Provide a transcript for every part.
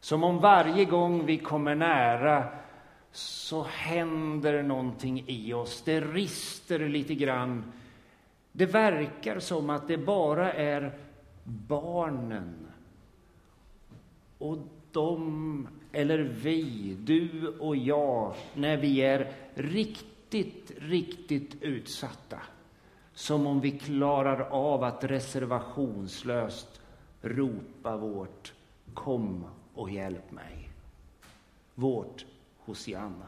Som om varje gång vi kommer nära så händer någonting i oss. Det rister lite grann. Det verkar som att det bara är barnen. Och de, eller vi, du och jag, när vi är riktigt utsatta. Som om vi klarar av att reservationslöst ropa vårt kom och hjälp mig. Vårt Hosianna.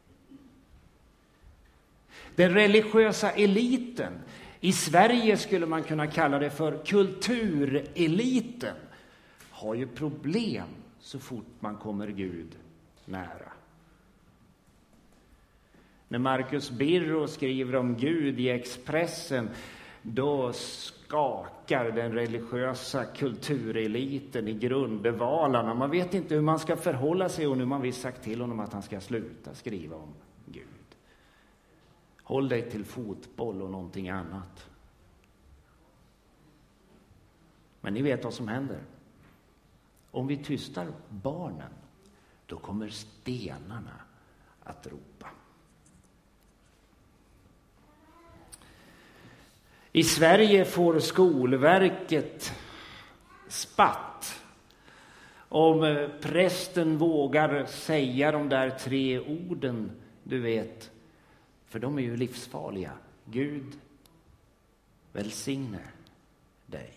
Den religiösa eliten, i Sverige skulle man kunna kalla det för kultureliten, har ju problem så fort man kommer Gud nära. När Marcus Birro skriver om Gud i Expressen, då skakar den religiösa kultureliten i grundvalarna. Man vet inte hur man ska förhålla sig, och nu har man visst sagt till honom att han ska sluta skriva om Gud. Håll dig till fotboll och någonting annat. Men ni vet vad som händer. Om vi tystar barnen, då kommer stenarna att ropa. I Sverige får Skolverket spatt om prästen vågar säga de där 3 orden, du vet. För de är ju livsfarliga. Gud välsigne dig.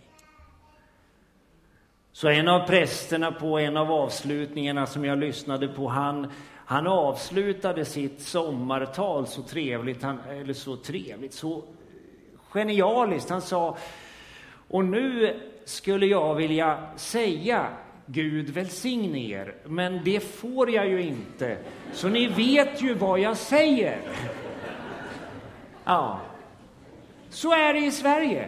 Så en av prästerna på en av avslutningarna som jag lyssnade på, han avslutade sitt sommartal så trevligt, så genialiskt. Han sa, och nu skulle jag vilja säga Gud välsigne er, men det får jag ju inte. Så ni vet ju vad jag säger. Ja, så är det i Sverige.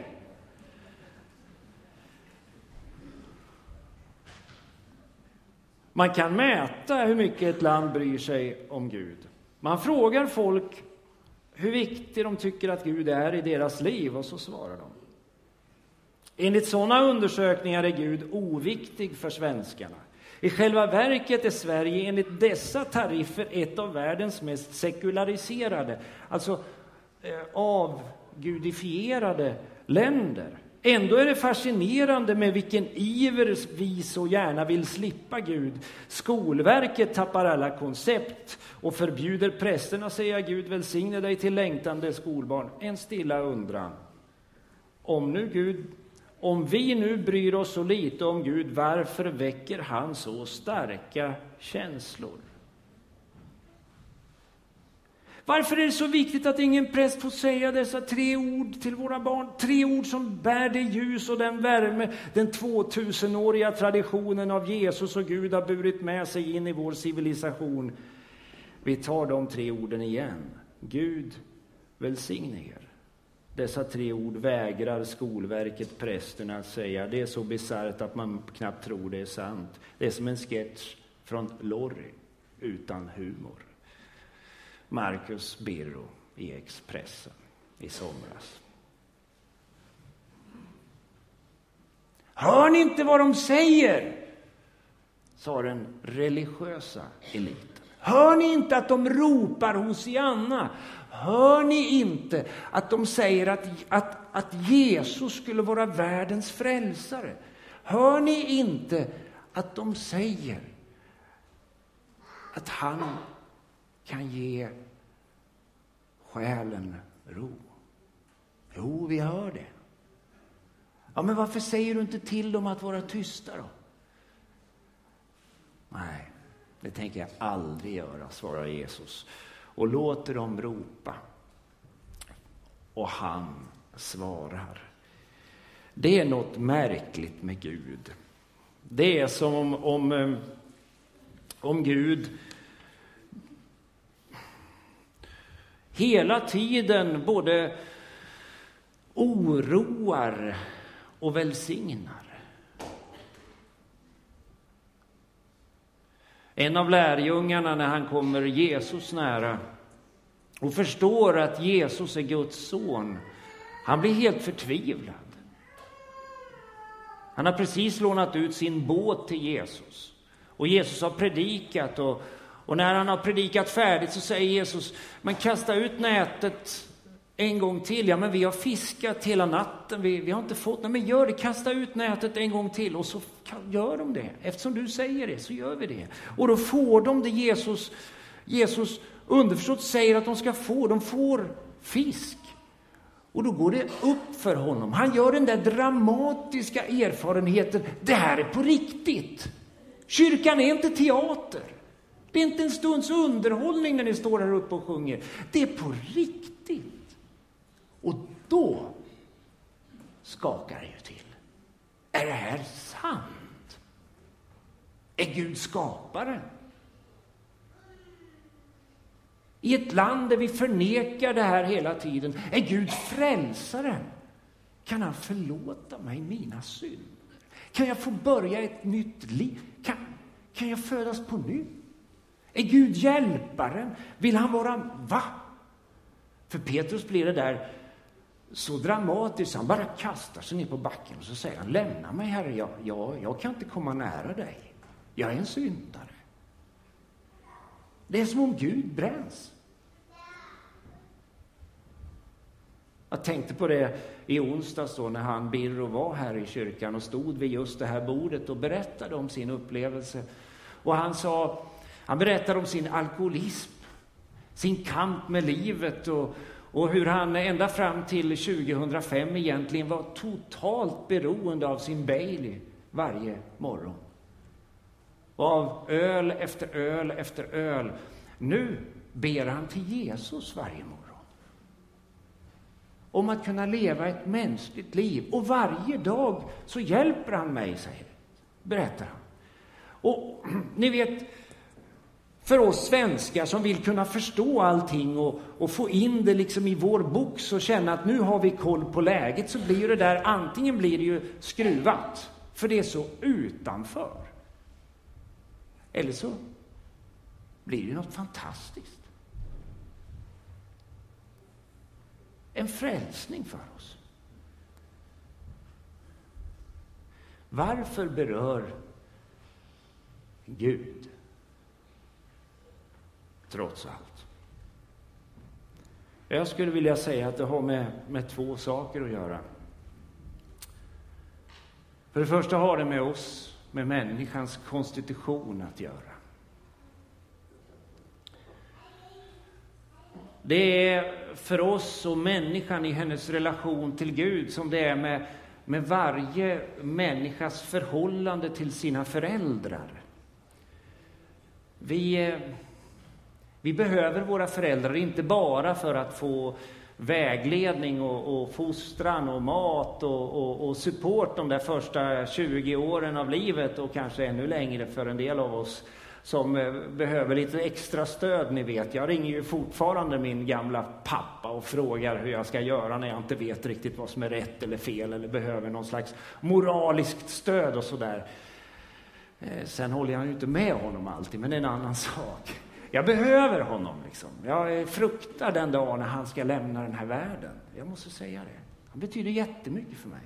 Man kan mäta hur mycket ett land bryr sig om Gud. Man frågar folk hur viktigt de tycker att Gud är i deras liv, och så svarar de. Enligt sådana undersökningar är Gud oviktig för svenskarna. I själva verket är Sverige enligt dessa tariffer ett av världens mest sekulariserade, alltså avgudifierade länder. Ändå är det fascinerande med vilken iver vi så gärna vill slippa Gud. Skolverket tappar alla koncept och förbjuder prästerna att säga Gud välsigne dig till längtande skolbarn. En stilla undran. Om vi nu bryr oss så lite om Gud, varför väcker han så starka känslor? Varför är det så viktigt att ingen präst får säga dessa 3 ord till våra barn? 3 ord som bär det ljus och den värme den 2000-åriga traditionen av Jesus och Gud har burit med sig in i vår civilisation. Vi tar de 3 orden igen. Gud välsigne er. Dessa 3 ord vägrar Skolverket prästerna att säga. Det är så bisarrt att man knappt tror det är sant. Det är som en sketch från Lorry utan humor. Marcus Birro i Expressen i somras. Hör ni inte vad de säger? Sa den religiösa eliten. Hör ni inte att de ropar Hosianna? Hör ni inte att de säger att Jesus skulle vara världens frälsare? Hör ni inte att de säger att han kan ge själen ro? Jo, vi hör det. Ja, men varför säger du inte till dem att vara tysta då? Nej, det tänker jag aldrig göra, svarar Jesus. Och låter dem ropa. Och han svarar. Det är något märkligt med Gud. Det är som om Gud hela tiden både oroar och välsignar. En av lärjungarna, när han kommer Jesus nära och förstår att Jesus är Guds son, han blir helt förtvivlad. Han har precis lånat ut sin båt till Jesus. Och Jesus har predikat och när han har predikat färdigt så säger Jesus, men kasta ut nätet en gång till. Ja, men vi har fiskat hela natten, vi har inte fått, nej men gör det, kasta ut nätet en gång till. Och så gör de det, eftersom du säger det så gör vi det. Och då får de det Jesus underförstått säger att de ska få, de får fisk. Och då går det upp för honom. Han gör den där dramatiska erfarenheten. Det här är på riktigt. Kyrkan är inte teater. Det är inte en stunds underhållning när ni står här uppe och sjunger. Det är på riktigt. Och då skakar det ju till. Är det här sant? Är Gud skaparen? I ett land där vi förnekar det här hela tiden. Är Gud frälsaren? Kan han förlåta mig mina synder? Kan jag få börja ett nytt liv? Kan jag födas på nytt? Är Gud hjälparen? Vill han vara va? För Petrus blir det där så dramatiskt. Han bara kastar sig ner på backen och så säger han, lämna mig Herre, jag kan inte komma nära dig. Jag är en syndare. Det är som om Gud bränns. Jag tänkte på det i onsdags då när han Birro var här i kyrkan och stod vid just det här bordet och berättade om sin upplevelse. Och han berättade om sin alkoholism, sin kamp med livet och hur han ända fram till 2005 egentligen var totalt beroende av sin Bailey varje morgon. Och av öl efter öl efter öl. Nu ber han till Jesus varje morgon. Om att kunna leva ett mänskligt liv. Och varje dag så hjälper han mig, berättar han. Och ni vet, för oss svenskar som vill kunna förstå allting och få in det liksom i vår box och känna att nu har vi koll på läget, så blir det där, antingen blir det ju skruvat, för det är så utanför. Eller så blir det något fantastiskt. En frälsning för oss. Varför berör Gud trots allt? Jag skulle vilja säga att det har med två saker att göra. För det första har det med oss, med människans konstitution att göra. Det är för oss och människan i hennes relation till Gud som det är med varje människas förhållande till sina föräldrar. Vi behöver våra föräldrar inte bara för att få vägledning och fostran och mat och support de där första 20 åren av livet och kanske ännu längre för en del av oss som behöver lite extra stöd, ni vet. Jag ringer ju fortfarande min gamla pappa och frågar hur jag ska göra när jag inte vet riktigt vad som är rätt eller fel eller behöver någon slags moraliskt stöd och sådär. Sen håller jag ju inte med honom alltid, men det är en annan sak. Jag behöver honom liksom. Jag fruktar den dag när han ska lämna den här världen. Jag måste säga det. Han betyder jättemycket för mig.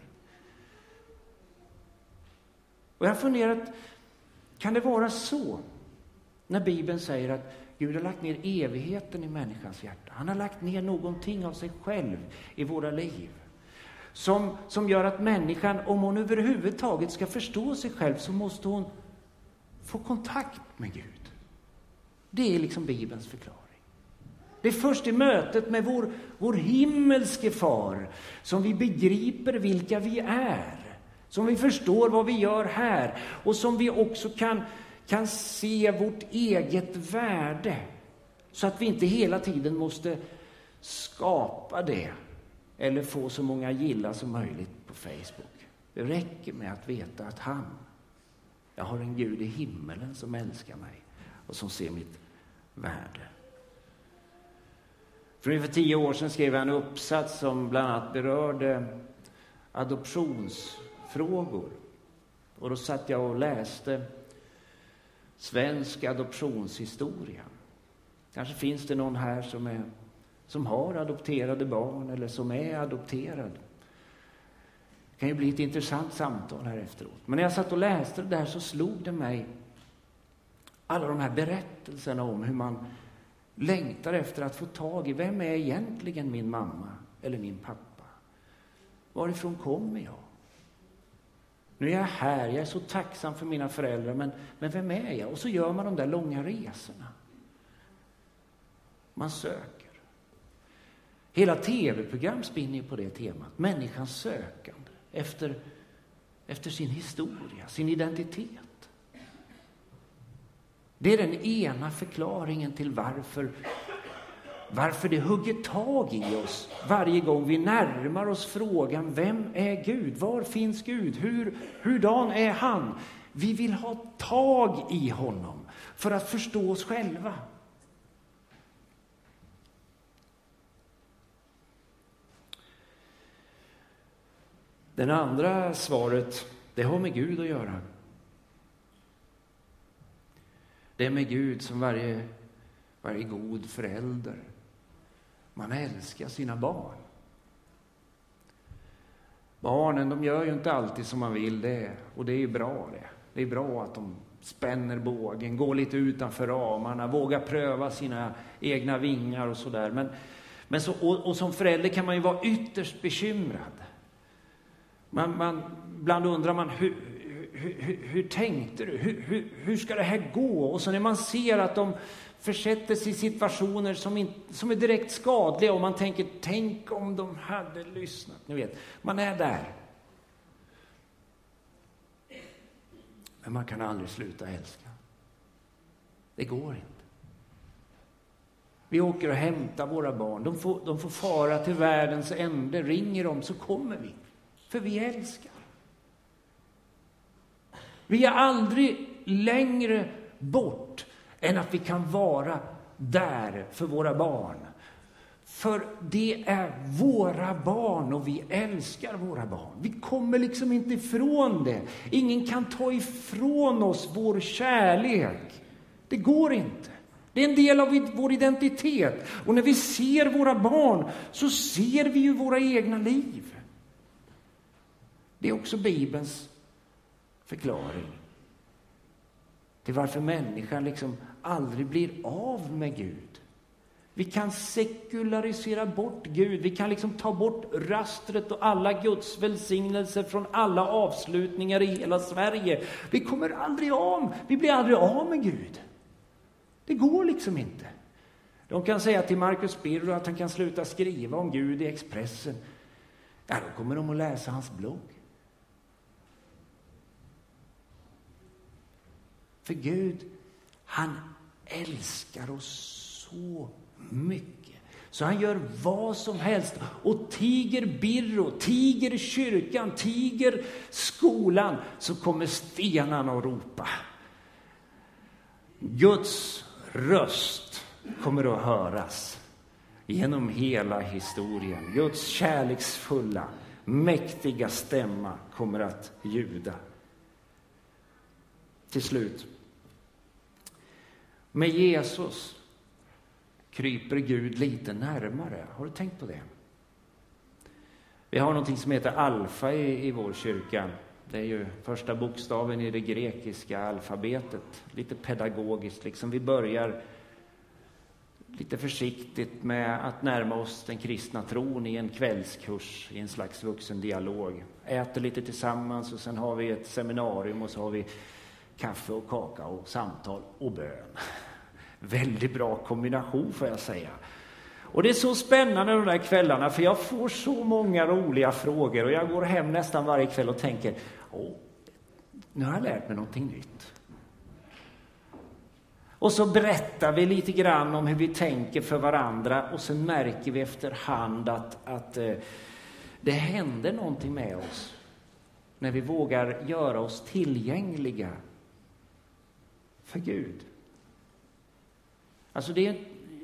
Och jag har funderat, kan det vara så när Bibeln säger att Gud har lagt ner evigheten i människans hjärta. Han har lagt ner någonting av sig själv i våra liv. Som gör att människan, om hon överhuvudtaget ska förstå sig själv, så måste hon få kontakt med Gud. Det är liksom Bibelns förklaring. Det är först i mötet med vår himmelske far som vi begriper vilka vi är. Som vi förstår vad vi gör här. Och som vi också kan se vårt eget värde. Så att vi inte hela tiden måste skapa det. Eller få så många gilla som möjligt på Facebook. Det räcker med att veta att jag har en Gud i himmelen som älskar mig. Och som ser mitt värde. För ungefär 10 år sedan skrev jag en uppsats som bland annat berörde adoptionsfrågor. Och då satt jag och läste svensk adoptionshistoria. Kanske finns det någon här som har adopterade barn eller som är adopterad. Det kan ju bli ett intressant samtal här efteråt. Men när jag satt och läste det där så slog det mig Alla de här berättelserna om hur man längtar efter att få tag i vem är egentligen min mamma eller min pappa. Varifrån kommer jag? Nu är jag här, jag är så tacksam för mina föräldrar, men vem är jag? Och så gör man de där långa resorna. Man söker. Hela tv-program spinner på det temat. Människans sökande efter sin historia, sin identitet. Det är den ena förklaringen till varför det hugger tag i oss varje gång vi närmar oss frågan: vem är Gud? Var finns Gud? Hurdan är han? Vi vill ha tag i honom för att förstå oss själva. Den andra svaret, det har med Gud att göra. Det är med Gud som varje god förälder. Man älskar sina barn. Barnen, de gör ju inte alltid som man vill det. Och det är bra det. Det är bra att de spänner bågen, går lite utanför ramarna, vågar pröva sina egna vingar och sådär. Men som förälder kan man ju vara ytterst bekymrad. Ibland undrar man, hur tänkte du? Hur ska det här gå? Och så när man ser att de försätter sig i situationer som är direkt skadliga och man tänker, tänk om de hade lyssnat. Ni vet, man är där. Men man kan aldrig sluta älska. Det går inte. Vi åker och hämtar våra barn. De får fara till världens ände. Ringer de så kommer vi. För vi älskar. Vi är aldrig längre bort än att vi kan vara där för våra barn. För det är våra barn och vi älskar våra barn. Vi kommer liksom inte ifrån det. Ingen kan ta ifrån oss vår kärlek. Det går inte. Det är en del av vår identitet. Och när vi ser våra barn så ser vi ju våra egna liv. Det är också Bibelns förklaring till varför människan liksom aldrig blir av med Gud. Vi kan sekularisera bort Gud. Vi kan liksom ta bort rastret och alla Guds välsignelser från alla avslutningar i hela Sverige. Vi blir aldrig av med Gud. Det går liksom inte. De kan säga till Marcus Birro att han kan sluta skriva om Gud i Expressen. Ja, då kommer de att läsa hans blogg. För Gud, han älskar oss så mycket. Så han gör vad som helst. Och tiger Birro, tiger kyrkan, tiger skolan, så kommer stenarna att ropa. Guds röst kommer att höras genom hela historien. Guds kärleksfulla, mäktiga stämma kommer att ljuda. Till slut. Med Jesus kryper Gud lite närmare. Har du tänkt på det? Vi har någonting som heter alfa i vår kyrka. Det är ju första bokstaven i det grekiska alfabetet. Lite pedagogiskt liksom. Vi börjar lite försiktigt med att närma oss den kristna tron i en kvällskurs, i en slags vuxendialog. Äter lite tillsammans och sen har vi ett seminarium och så har vi kaffe och kaka och samtal och bön. Väldigt bra kombination får jag säga. Och det är så spännande de där kvällarna, för jag får så många roliga frågor och jag går hem nästan varje kväll och tänker, nu har jag lärt mig någonting nytt. Och så berättar vi lite grann om hur vi tänker för varandra och sen märker vi efterhand att det händer någonting med oss när vi vågar göra oss tillgängliga för Gud. Alltså det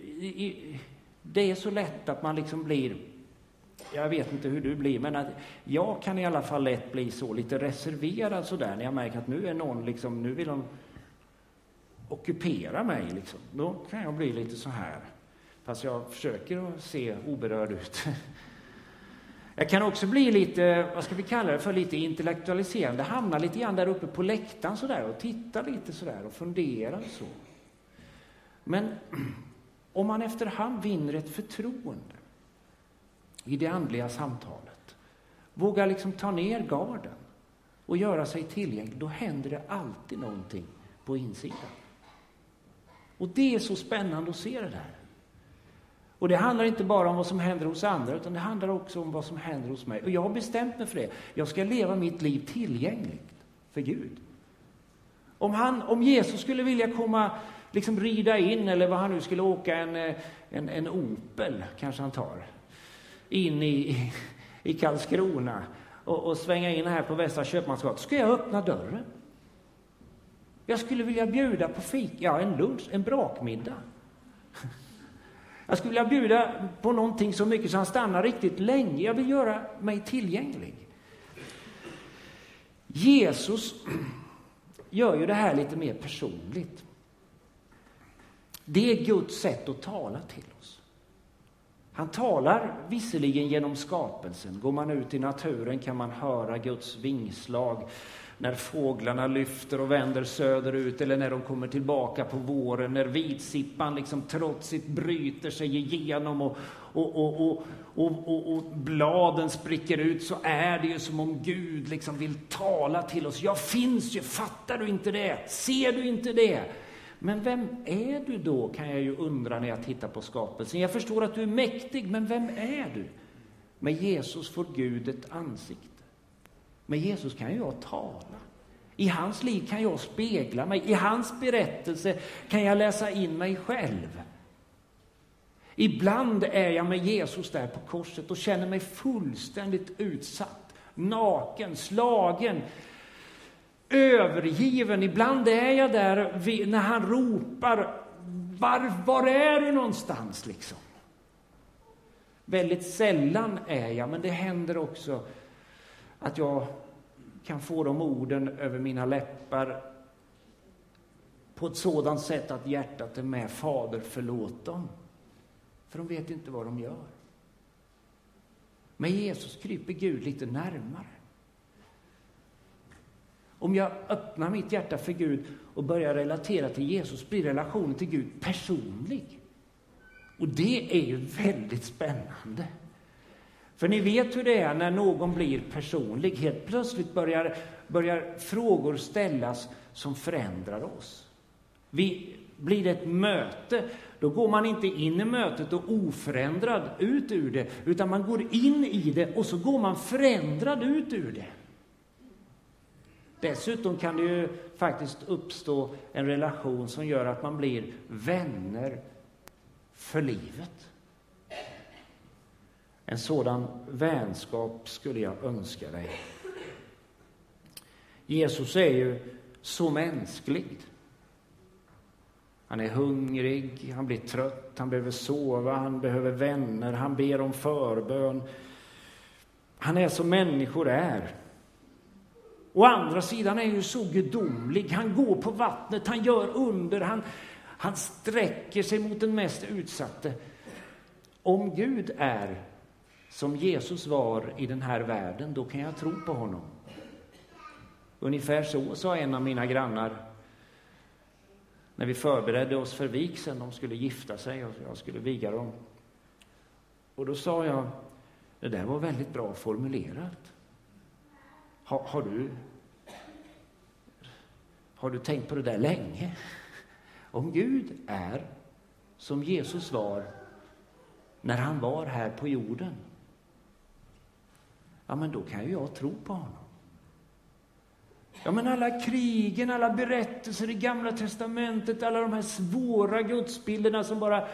är så lätt att man liksom blir, jag vet inte hur du blir, men att jag kan i alla fall lätt bli så lite reserverad så där när jag märker att nu är någon liksom, nu vill de ockupera mig liksom. Då kan jag bli lite så här. Fast jag försöker att se oberörd ut. Jag kan också bli lite, vad ska vi kalla det för, lite intellektualiserande. Hamna lite grann där uppe på läktaren sådär och titta lite sådär och fundera så. Men om man efterhand vinner ett förtroende i det andliga samtalet, vågar liksom ta ner garden och göra sig tillgänglig, då händer det alltid någonting på insidan. Och det är så spännande att se det där. Och det handlar inte bara om vad som händer hos andra, utan det handlar också om vad som händer hos mig. Och jag har bestämt mig för det. Jag ska leva mitt liv tillgängligt för Gud. Om Jesus skulle vilja komma, liksom rida in, eller vad han nu skulle åka, en Opel kanske han tar, in i Karlskrona och svänga in här på Västra Köpmansgatan, ska jag öppna dörren. Jag skulle vilja bjuda på en lunch, en brakmiddag. Jag skulle vilja bjuda på någonting så mycket så han stannar riktigt länge. Jag vill göra mig tillgänglig. Jesus gör ju det här lite mer personligt. Det är Guds sätt att tala till oss. Han talar visserligen genom skapelsen. Går man ut i naturen kan man höra Guds vingslag. När fåglarna lyfter och vänder söderut, eller när de kommer tillbaka på våren, när vitsippan liksom trotsigt bryter sig igenom och bladen spricker ut, så är det ju som om Gud liksom vill tala till oss. Jag finns ju, fattar du inte det? Ser du inte det? Men vem är du då, kan jag ju undra när jag tittar på skapelsen. Jag förstår att du är mäktig, men vem är du? Med Jesus får Gud ett ansikte. Med Jesus kan jag tala. I hans liv kan jag spegla mig. I hans berättelse kan jag läsa in mig själv. Ibland är jag med Jesus där på korset och känner mig fullständigt utsatt, naken, slagen, övergiven. Ibland är jag där när han ropar, var är du någonstans liksom? Väldigt sällan är jag, men det händer också att jag kan få de orden över mina läppar på ett sådant sätt att hjärtat är med. Fader, förlåt dem. För de vet inte vad de gör. Med Jesus kryper Gud lite närmare. Om jag öppnar mitt hjärta för Gud och börjar relatera till Jesus, blir relationen till Gud personlig. Och det är ju väldigt spännande. För ni vet hur det är när någon blir personlig. Helt plötsligt börjar frågor ställas som förändrar oss. Blir det ett möte, då går man inte in i mötet och oförändrad ut ur det, utan man går in i det och så går man förändrad ut ur det. Dessutom kan det ju faktiskt uppstå en relation som gör att man blir vänner för livet. En sådan vänskap skulle jag önska dig. Jesus är ju så mänsklig. Han är hungrig, han blir trött, han behöver sova, han behöver vänner, han ber om förbön. Han är som människor är. Å andra sidan är ju så gudomlig. Han går på vattnet, han gör under, han sträcker sig mot den mest utsatte. Om Gud är som Jesus var i den här världen, då kan jag tro på honom. Ungefär så sa en av mina grannar när vi förberedde oss för vigseln. De skulle gifta sig och jag skulle viga dem. Och då sa jag, det där var väldigt bra formulerat. Har du tänkt på det där länge? Om Gud är som Jesus var när han var här på jorden, ja, men då kan ju jag tro på honom. Ja, men alla krigen, alla berättelser i Gamla testamentet, alla de här svåra gudsbilderna som bara...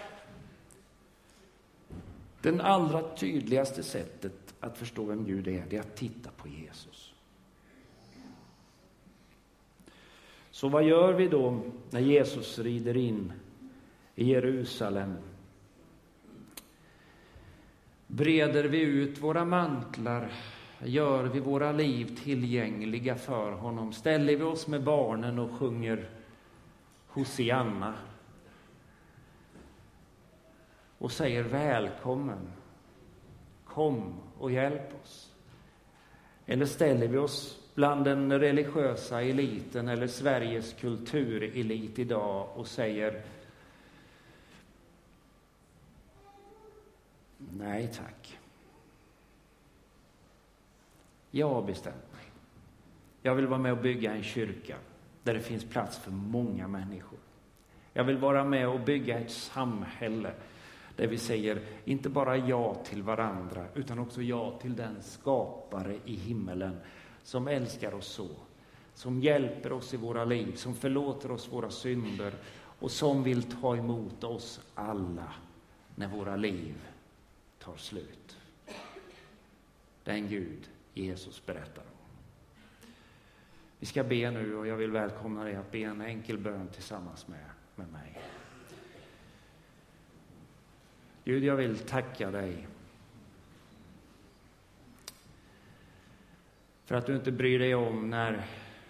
Den allra tydligaste sättet att förstå vem Gud är, det är att titta på Jesus. Så vad gör vi då när Jesus rider in i Jerusalem? Breder vi ut våra mantlar? Gör vi våra liv tillgängliga för honom? Ställer vi oss med barnen och sjunger Hosianna och säger välkommen? kom och hjälp oss. Eller ställer vi oss bland den religiösa eliten eller Sveriges kulturelit idag och säger nej tack. Jag har bestämt mig. Jag vill vara med och bygga en kyrka där det finns plats för många människor. Jag vill vara med och bygga ett samhälle där vi säger inte bara ja till varandra utan också ja till den skapare i himmelen som älskar oss så, som hjälper oss i våra liv, som förlåter oss våra synder och som vill ta emot oss alla när våra liv tar slut. Den Gud Jesus berättar om. Vi ska be nu och jag vill välkomna dig att be en enkel bön tillsammans med mig. Gud, jag vill tacka dig för att du inte bryr dig om när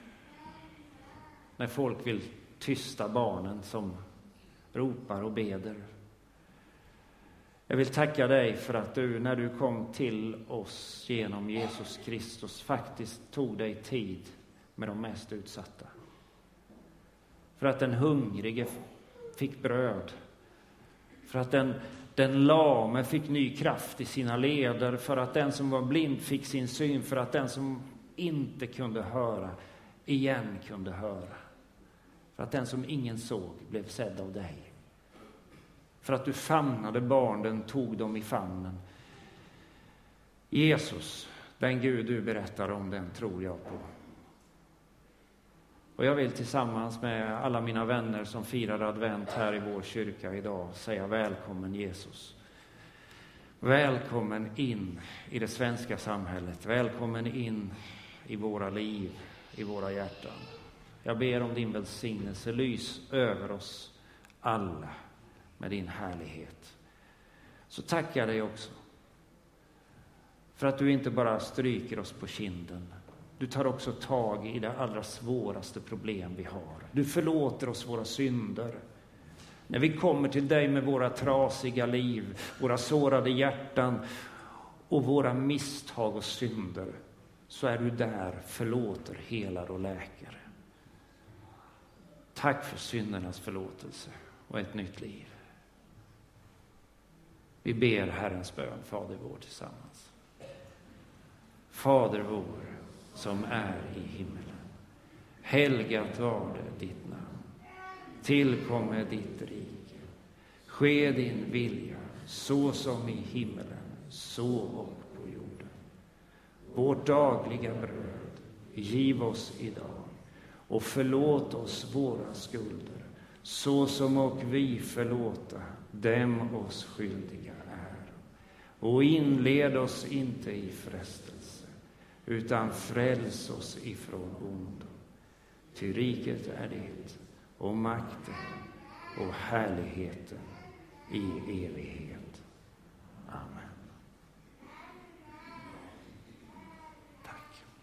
folk vill tysta barnen som ropar och beder. Jag vill tacka dig för att du, när du kom till oss genom Jesus Kristus, faktiskt tog dig tid med de mest utsatta. För att den hungrige fick bröd. För att den lame fick ny kraft i sina leder. För att den som var blind fick sin syn. För att den som inte kunde höra igen kunde höra. För att den som ingen såg blev sedd av dig. För att du famnade barnen, tog dem i famnen. Jesus, den Gud du berättar om, den tror jag på. Och jag vill tillsammans med alla mina vänner som firar advent här i vår kyrka idag säga välkommen Jesus. Välkommen in i det svenska samhället. Välkommen in i våra liv, i våra hjärtan. Jag ber om din välsignelse. Lys över oss alla med din härlighet. Så tackar jag dig också för att du inte bara stryker oss på kinden. Du tar också tag i det allra svåraste problem vi har. Du förlåter oss våra synder. När vi kommer till dig med våra trasiga liv, våra sårade hjärtan och våra misstag och synder, så är du där, förlåter, helar och läker. Tack för syndernas förlåtelse och ett nytt liv. Vi ber Herrens bön, Fader vår, tillsammans. Fader vår, som är i himmelen. Helgat var det ditt namn. Tillkomme ditt rike. Ske din vilja, så som i himmelen, så och på jorden. Vårt dagliga bröd, giv oss idag. Och förlåt oss våra skulder, så som och vi förlåta dem oss skyldiga är. Och inled oss inte i frestelse, utan fräls oss ifrån ondo. Ty riket är ditt, och makten och härligheten i evighet. Amen. Tack.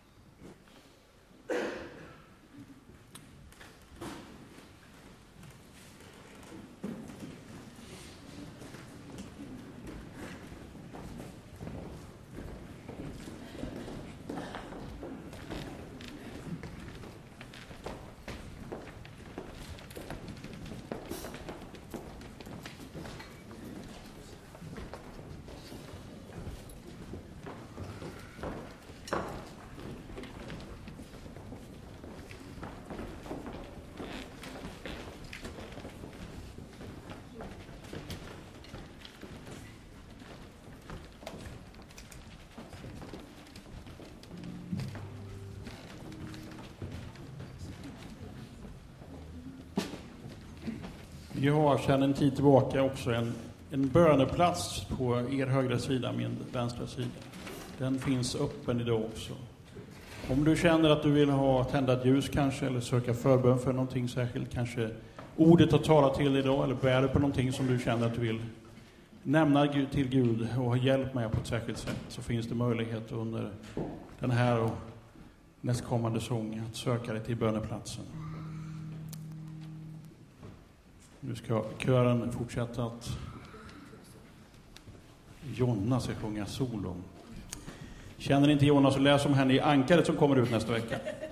Vi har sedan en tid tillbaka också en böneplats på er högra sida, min vänstra sida. Den finns öppen idag också. Om du känner att du vill ha tända ljus kanske, eller söka förbön för någonting särskilt, kanske ordet att tala till idag, eller bär på någonting som du känner att du vill nämna till Gud och ha hjälp med på ett särskilt sätt, så finns det möjlighet under den här och nästkommande sång att söka dig till böneplatsen. Nu ska kören fortsätta att Jonna ska sjunga solo. Känner ni inte Jonna så läs om henne i Ankaret som kommer ut nästa vecka.